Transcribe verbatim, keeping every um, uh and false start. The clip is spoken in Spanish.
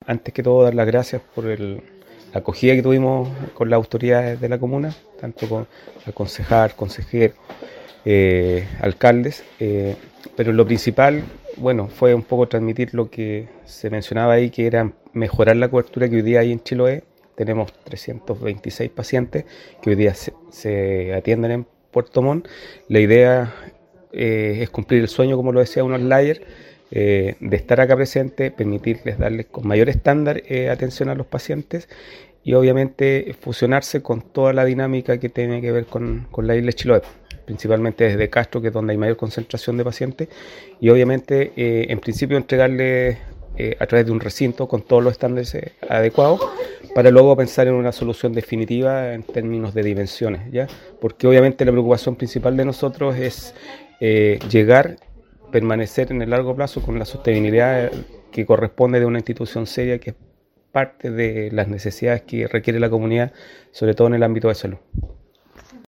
antes que todo dar las gracias por el, la acogida que tuvimos con las autoridades de la comuna, tanto con el concejal, consejero, eh, alcaldes, eh, pero lo principal, bueno, fue un poco transmitir lo que se mencionaba ahí, que era mejorar la cobertura que hoy día hay en Chiloé. Tenemos trescientos veintiséis pacientes que hoy día se, se atienden en Puerto Montt. La idea eh, es cumplir el sueño, como lo decía uno Layer, eh, de estar acá presente, permitirles darles con mayor estándar eh, atención a los pacientes y obviamente fusionarse con toda la dinámica que tiene que ver con, con la isla de Chiloé, principalmente desde Castro, que es donde hay mayor concentración de pacientes, y obviamente eh, en principio entregarle eh, a través de un recinto con todos los estándares eh, adecuados, para luego pensar en una solución definitiva en términos de dimensiones, ¿ya? Porque obviamente la preocupación principal de nosotros es eh, llegar, permanecer en el largo plazo con la sostenibilidad que corresponde de una institución seria, que es parte de las necesidades que requiere la comunidad, sobre todo en el ámbito de salud.